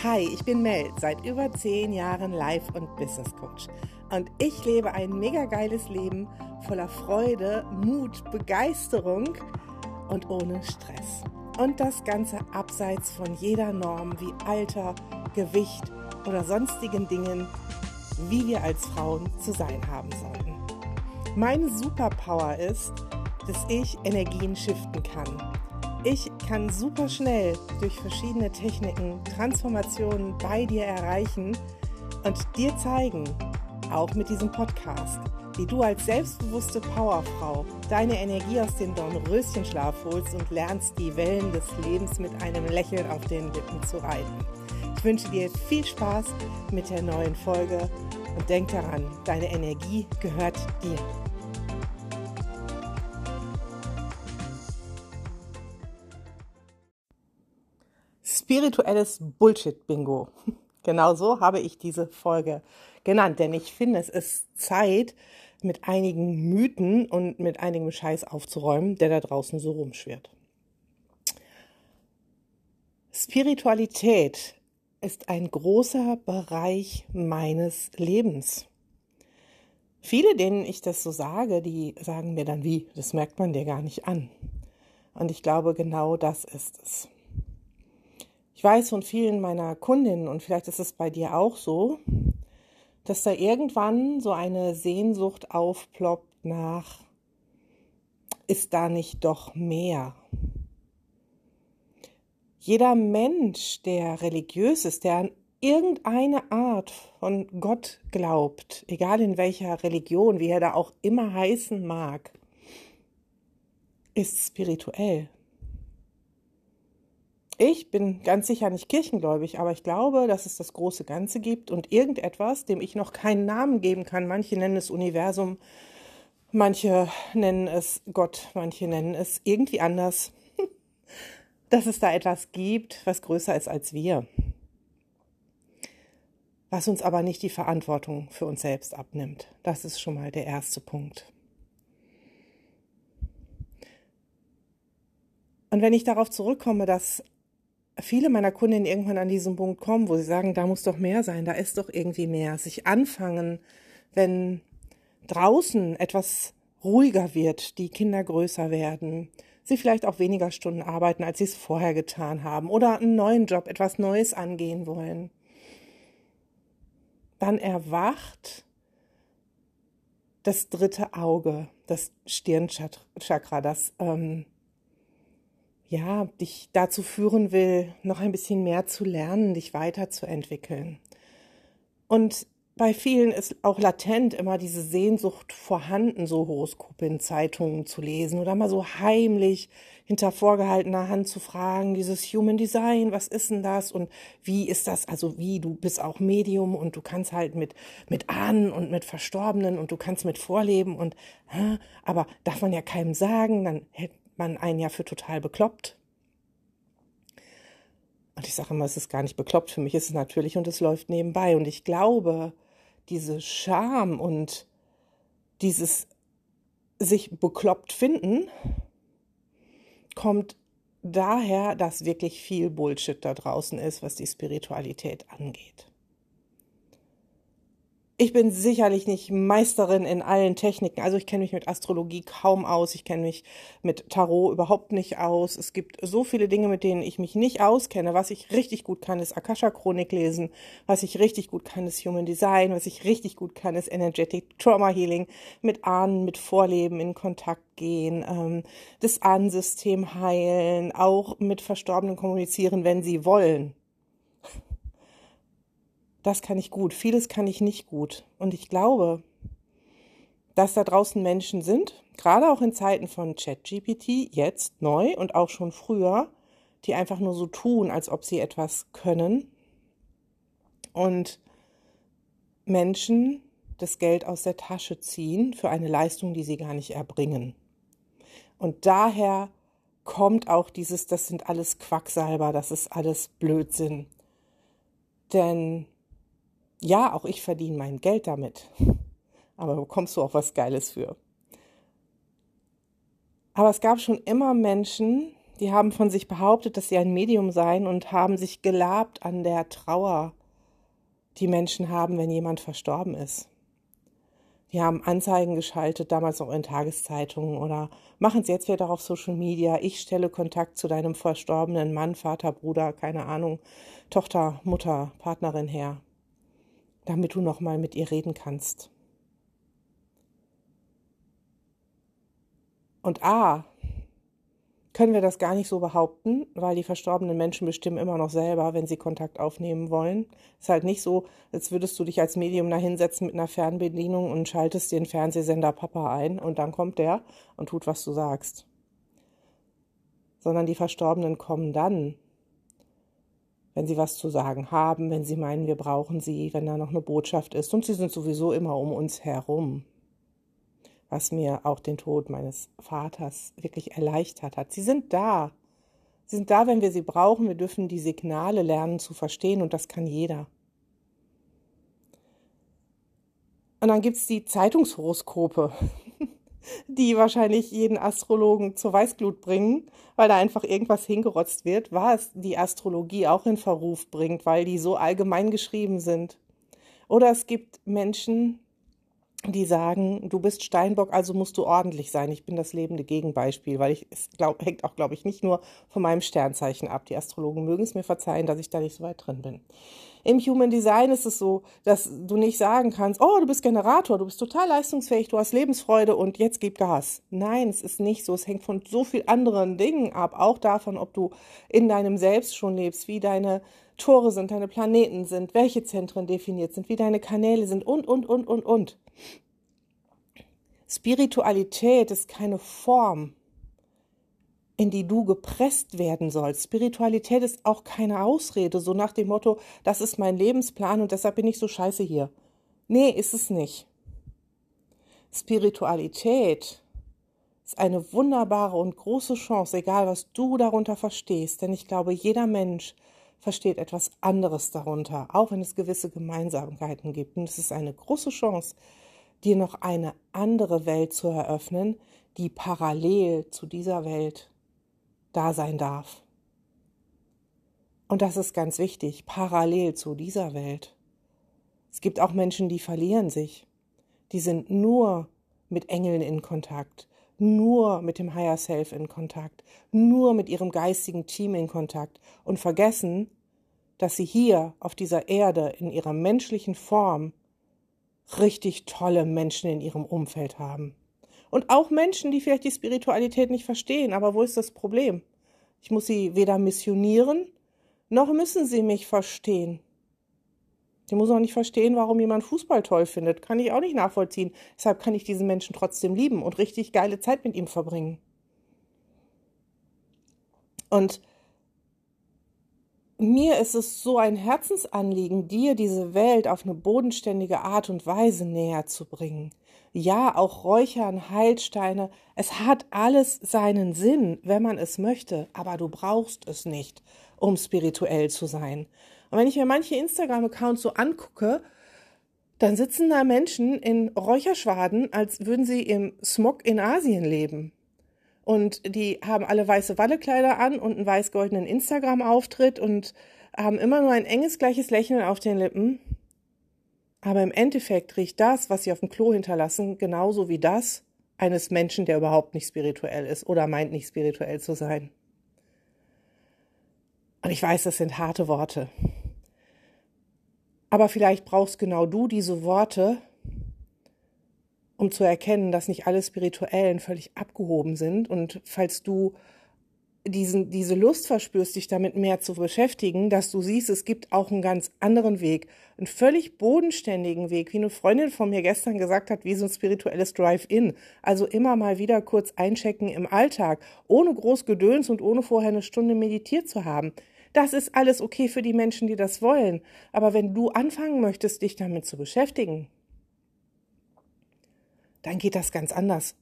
Hi, ich bin Mel, seit über 10 Jahren Life- und Business Coach. Und ich lebe ein mega geiles Leben voller Freude, Mut, Begeisterung und ohne Stress. Und das Ganze abseits von jeder Norm wie Alter, Gewicht oder sonstigen Dingen, wie wir als Frauen zu sein haben sollten. Meine Superpower ist, dass ich Energien shiften kann. Ich kann super schnell durch verschiedene Techniken Transformationen bei dir erreichen und dir zeigen, auch mit diesem Podcast, wie du als selbstbewusste Powerfrau deine Energie aus dem Dornröschenschlaf holst und lernst, die Wellen des Lebens mit einem Lächeln auf den Lippen zu reiten. Ich wünsche dir viel Spaß mit der neuen Folge und denk daran, deine Energie gehört dir. Spirituelles Bullshit-Bingo. Genau so habe ich diese Folge genannt, denn ich finde, es ist Zeit, mit einigen Mythen und mit einigem Scheiß aufzuräumen, der da draußen so rumschwirrt. Spiritualität ist ein großer Bereich meines Lebens. Viele, denen ich das so sage, die sagen mir dann, wie, das merkt man dir gar nicht an. Und ich glaube, genau das ist es. Ich weiß von vielen meiner Kundinnen, und vielleicht ist es bei dir auch so, dass da irgendwann so eine Sehnsucht aufploppt nach, ist da nicht doch mehr? Jeder Mensch, der religiös ist, der an irgendeine Art von Gott glaubt, egal in welcher Religion, wie er da auch immer heißen mag, ist spirituell. Ich bin ganz sicher nicht kirchengläubig, aber ich glaube, dass es das große Ganze gibt und irgendetwas, dem ich noch keinen Namen geben kann. Manche nennen es Universum, manche nennen es Gott, manche nennen es irgendwie anders. Dass es da etwas gibt, was größer ist als wir. Was uns aber nicht die Verantwortung für uns selbst abnimmt. Das ist schon mal der erste Punkt. Und wenn ich darauf zurückkomme, dass viele meiner Kundinnen irgendwann an diesen Punkt kommen, wo sie sagen, da muss doch mehr sein, da ist doch irgendwie mehr. Sich anfangen, wenn draußen etwas ruhiger wird, die Kinder größer werden, sie vielleicht auch weniger Stunden arbeiten, als sie es vorher getan haben oder einen neuen Job, etwas Neues angehen wollen. Dann erwacht das dritte Auge, das Stirnchakra, das dich dazu führen will, noch ein bisschen mehr zu lernen, dich weiterzuentwickeln. Und bei vielen ist auch latent immer diese Sehnsucht vorhanden, so Horoskope in Zeitungen zu lesen oder mal so heimlich hinter vorgehaltener Hand zu fragen, dieses Human Design, was ist denn das und wie ist das, also wie, du bist auch Medium und du kannst halt mit Ahnen und mit Verstorbenen und du kannst mit vorleben und, aber darf man ja keinem sagen, dann hätte man einen ja für total bekloppt. Und ich sage immer, es ist gar nicht bekloppt, für mich ist es natürlich und es läuft nebenbei. Und ich glaube, diese Scham und dieses sich bekloppt finden, kommt daher, dass wirklich viel Bullshit da draußen ist, was die Spiritualität angeht. Ich bin sicherlich nicht Meisterin in allen Techniken. Also ich kenne mich mit Astrologie kaum aus. Ich kenne mich mit Tarot überhaupt nicht aus. Es gibt so viele Dinge, mit denen ich mich nicht auskenne. Was ich richtig gut kann, ist Akasha-Chronik lesen. Was ich richtig gut kann, ist Human Design. Was ich richtig gut kann, ist Energetic Trauma Healing. Mit Ahnen, mit Vorleben in Kontakt gehen. Das Ahnensystem heilen. Auch mit Verstorbenen kommunizieren, wenn sie wollen. Das kann ich gut, vieles kann ich nicht gut. Und ich glaube, dass da draußen Menschen sind, gerade auch in Zeiten von ChatGPT, jetzt neu und auch schon früher, die einfach nur so tun, als ob sie etwas können. Und Menschen das Geld aus der Tasche ziehen für eine Leistung, die sie gar nicht erbringen. Und daher kommt auch dieses, das sind alles Quacksalber, das ist alles Blödsinn. Denn ja, auch ich verdiene mein Geld damit, aber bekommst du auch was Geiles für. Aber es gab schon immer Menschen, Die haben von sich behauptet, dass sie ein Medium seien und haben sich gelabt an der Trauer, die Menschen haben, wenn jemand verstorben ist. Die haben Anzeigen geschaltet, damals noch in Tageszeitungen oder machen es jetzt wieder auf Social Media. Ich stelle Kontakt zu deinem verstorbenen Mann, Vater, Bruder, keine Ahnung, Tochter, Mutter, Partnerin her, damit du nochmal mit ihr reden kannst. Und können wir das gar nicht so behaupten, weil die verstorbenen Menschen bestimmen immer noch selber, wenn sie Kontakt aufnehmen wollen. Ist halt nicht so, als würdest du dich als Medium da hinsetzen mit einer Fernbedienung und schaltest den Fernsehsender Papa ein und dann kommt der und tut, was du sagst. Sondern die Verstorbenen kommen dann, wenn sie was zu sagen haben, wenn sie meinen, wir brauchen sie, wenn da noch eine Botschaft ist. Und sie sind sowieso immer um uns herum, was mir auch den Tod meines Vaters wirklich erleichtert hat. Sie sind da. Sie sind da, wenn wir sie brauchen. Wir dürfen die Signale lernen zu verstehen und das kann jeder. Und dann gibt es die Zeitungshoroskope, die wahrscheinlich jeden Astrologen zur Weißglut bringen, weil da einfach irgendwas hingerotzt wird, was die Astrologie auch in Verruf bringt, weil die so allgemein geschrieben sind. Oder es gibt Menschen, die sagen, du bist Steinbock, also musst du ordentlich sein. Ich bin das lebende Gegenbeispiel, weil hängt auch, glaube ich, nicht nur von meinem Sternzeichen ab. Die Astrologen mögen es mir verzeihen, dass ich da nicht so weit drin bin. Im Human Design ist es so, dass du nicht sagen kannst, oh, du bist Generator, du bist total leistungsfähig, du hast Lebensfreude und jetzt gib Gas. Nein, es ist nicht so. Es hängt von so vielen anderen Dingen ab, auch davon, ob du in deinem Selbst schon lebst, wie deine Tore sind, deine Planeten sind, welche Zentren definiert sind, wie deine Kanäle sind und. Spiritualität ist keine Form, in die du gepresst werden sollst. Spiritualität ist auch keine Ausrede, so nach dem Motto, das ist mein Lebensplan und deshalb bin ich so scheiße hier. Nee, ist es nicht. Spiritualität ist eine wunderbare und große Chance, egal was du darunter verstehst, denn ich glaube, jeder Mensch versteht etwas anderes darunter, auch wenn es gewisse Gemeinsamkeiten gibt. Und es ist eine große Chance, dir noch eine andere Welt zu eröffnen, die parallel zu dieser Welt da sein darf. Und das ist ganz wichtig, parallel zu dieser Welt. Es gibt auch Menschen, die verlieren sich. Die sind nur mit Engeln in Kontakt, nur mit dem Higher Self in Kontakt, nur mit ihrem geistigen Team in Kontakt und vergessen, dass sie hier auf dieser Erde in ihrer menschlichen Form richtig tolle Menschen in ihrem Umfeld haben. Und auch Menschen, die vielleicht die Spiritualität nicht verstehen. Aber wo ist das Problem? Ich muss sie weder missionieren, noch müssen sie mich verstehen. Ich muss auch nicht verstehen, warum jemand Fußball toll findet. Kann ich auch nicht nachvollziehen. Deshalb kann ich diesen Menschen trotzdem lieben und richtig geile Zeit mit ihm verbringen. Und mir ist es so ein Herzensanliegen, dir diese Welt auf eine bodenständige Art und Weise näher zu bringen. Ja, auch Räuchern, Heilsteine, es hat alles seinen Sinn, wenn man es möchte, aber du brauchst es nicht, um spirituell zu sein. Und wenn ich mir manche Instagram-Accounts so angucke, dann sitzen da Menschen in Räucherschwaden, als würden sie im Smog in Asien leben. Und die haben alle weiße Wallekleider an und einen weiß-goldenen Instagram-Auftritt und haben immer nur ein enges, gleiches Lächeln auf den Lippen. Aber im Endeffekt riecht das, was sie auf dem Klo hinterlassen, genauso wie das eines Menschen, der überhaupt nicht spirituell ist oder meint, nicht spirituell zu sein. Und ich weiß, das sind harte Worte. Aber vielleicht brauchst genau du diese Worte, um zu erkennen, dass nicht alle Spirituellen völlig abgehoben sind. Und falls du diese Lust verspürst, dich damit mehr zu beschäftigen, dass du siehst, es gibt auch einen ganz anderen Weg, einen völlig bodenständigen Weg, wie eine Freundin von mir gestern gesagt hat, wie so ein spirituelles Drive-In. Also immer mal wieder kurz einchecken im Alltag, ohne groß Gedöns und ohne vorher eine Stunde meditiert zu haben. Das ist alles okay für die Menschen, die das wollen. Aber wenn du anfangen möchtest, dich damit zu beschäftigen, dann geht das ganz anders.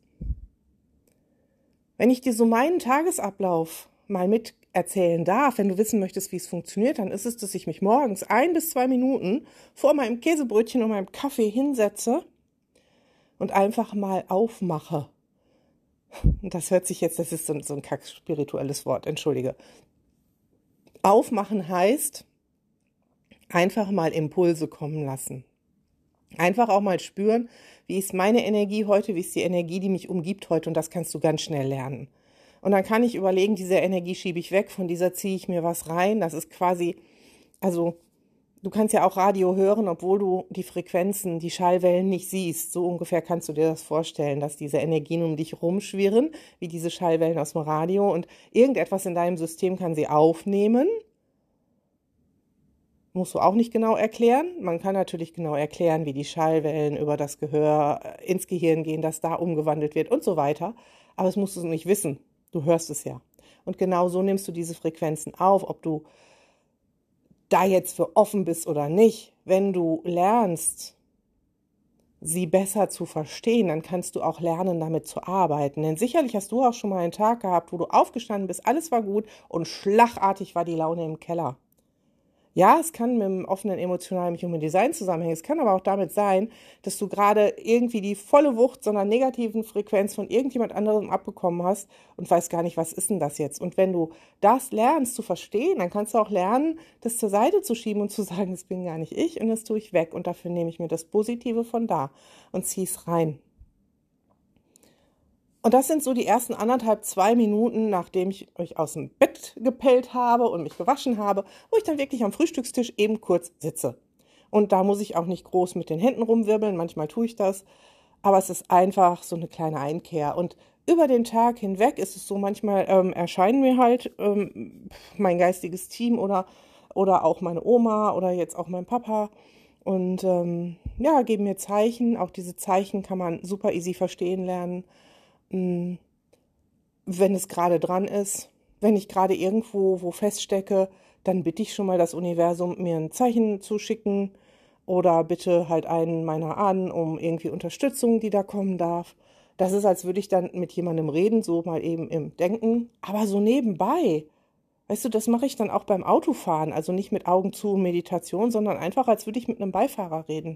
Wenn ich dir so meinen Tagesablauf mal mit erzählen darf, wenn du wissen möchtest, wie es funktioniert, dann ist es, dass ich mich morgens 1 bis 2 Minuten vor meinem Käsebrötchen und meinem Kaffee hinsetze und einfach mal aufmache. das hört sich jetzt, das ist so ein kack-spirituelles Wort, entschuldige. Aufmachen heißt, einfach mal Impulse kommen lassen. Einfach auch mal spüren, wie ist meine Energie heute, wie ist die Energie, die mich umgibt heute, und das kannst du ganz schnell lernen. Und dann kann ich überlegen, diese Energie schiebe ich weg, von dieser ziehe ich mir was rein. Das ist quasi, also du kannst ja auch Radio hören, obwohl du die Frequenzen, die Schallwellen nicht siehst. So ungefähr kannst du dir das vorstellen, dass diese Energien um dich rumschwirren, wie diese Schallwellen aus dem Radio, und irgendetwas in deinem System kann sie aufnehmen. Musst du auch nicht genau erklären. Man kann natürlich genau erklären, wie die Schallwellen über das Gehör ins Gehirn gehen, dass da umgewandelt wird und so weiter. Aber das musst du nicht wissen. Du hörst es ja. Und genau so nimmst du diese Frequenzen auf, ob du da jetzt für offen bist oder nicht. Wenn du lernst, sie besser zu verstehen, dann kannst du auch lernen, damit zu arbeiten. Denn sicherlich hast du auch schon mal einen Tag gehabt, wo du aufgestanden bist, alles war gut und schlagartig war die Laune im Keller. Ja, es kann mit dem offenen emotionalen Human Design zusammenhängen. Es kann aber auch damit sein, dass du gerade irgendwie die volle Wucht so einer negativen Frequenz von irgendjemand anderem abbekommen hast und weißt gar nicht, was ist denn das jetzt? Und wenn du das lernst zu verstehen, dann kannst du auch lernen, das zur Seite zu schieben und zu sagen, das bin gar nicht ich und das tue ich weg. Und dafür nehme ich mir das Positive von da und ziehe es rein. Und das sind so die ersten 1,5, 2 Minuten, nachdem ich euch aus dem Bett gepellt habe und mich gewaschen habe, wo ich dann wirklich am Frühstückstisch eben kurz sitze. Und da muss ich auch nicht groß mit den Händen rumwirbeln, manchmal tue ich das, aber es ist einfach so eine kleine Einkehr. Und über den Tag hinweg ist es so, manchmal erscheinen mir halt mein geistiges Team oder auch meine Oma oder jetzt auch mein Papa und ja, geben mir Zeichen. Auch diese Zeichen kann man super easy verstehen lernen, wenn es gerade dran ist. Wenn ich gerade irgendwo wo feststecke, dann bitte ich schon mal das Universum, mir ein Zeichen zu schicken oder bitte halt einen meiner Ahnen um irgendwie Unterstützung, die da kommen darf. Das ist, als würde ich dann mit jemandem reden, so mal eben im Denken, aber so nebenbei. Weißt du, das mache ich dann auch beim Autofahren, also nicht mit Augen zu und Meditation, sondern einfach, als würde ich mit einem Beifahrer reden.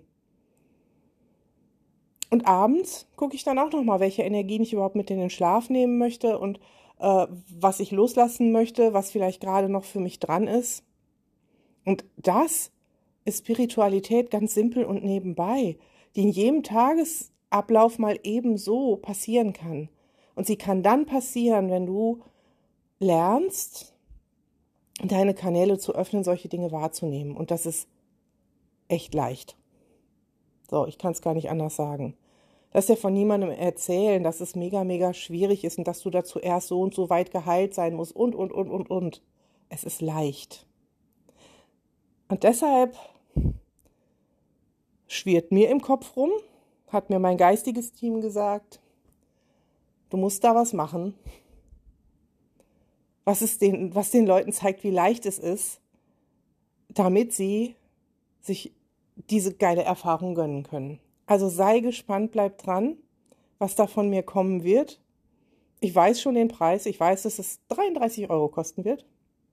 Und abends gucke ich dann auch nochmal, welche Energien ich überhaupt mit in den Schlaf nehmen möchte und was ich loslassen möchte, was vielleicht gerade noch für mich dran ist. Und das ist Spiritualität ganz simpel und nebenbei, die in jedem Tagesablauf mal ebenso passieren kann. Und sie kann dann passieren, wenn du lernst, deine Kanäle zu öffnen, solche Dinge wahrzunehmen. Und das ist echt leicht. So, ich kann es gar nicht anders sagen. Lass dir von niemandem erzählen, dass es mega, mega schwierig ist und dass du dazu erst so und so weit geheilt sein musst und. Es ist leicht. Und deshalb schwirrt mir im Kopf rum, hat mir mein geistiges Team gesagt, du musst da was machen, was den Leuten zeigt, wie leicht es ist, damit sie sich diese geile Erfahrung gönnen können. Also sei gespannt, bleib dran, was da von mir kommen wird. Ich weiß schon den Preis, ich weiß, dass es 33 € kosten wird.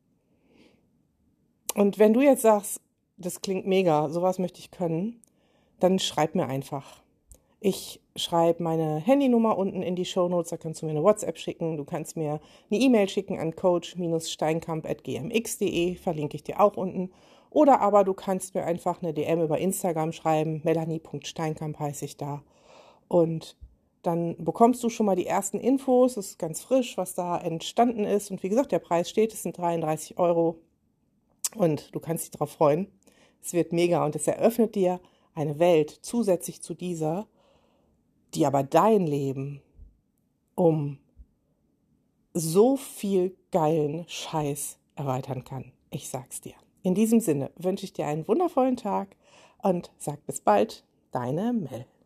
Und wenn du jetzt sagst, das klingt mega, sowas möchte ich können, dann schreib mir einfach. Ich schreibe meine Handynummer unten in die Shownotes, da kannst du mir eine WhatsApp schicken, du kannst mir eine E-Mail schicken an coach-steinkamp@gmx.de, verlinke ich dir auch unten. Oder aber du kannst mir einfach eine DM über Instagram schreiben, melanie.steinkamp heiße ich da. Und dann bekommst du schon mal die ersten Infos, es ist ganz frisch, was da entstanden ist. Und wie gesagt, der Preis steht, es sind 33 € und du kannst dich darauf freuen. Es wird mega und es eröffnet dir eine Welt zusätzlich zu dieser, die aber dein Leben um so viel geilen Scheiß erweitern kann. Ich sag's dir. In diesem Sinne wünsche ich dir einen wundervollen Tag und sag bis bald, deine Mel.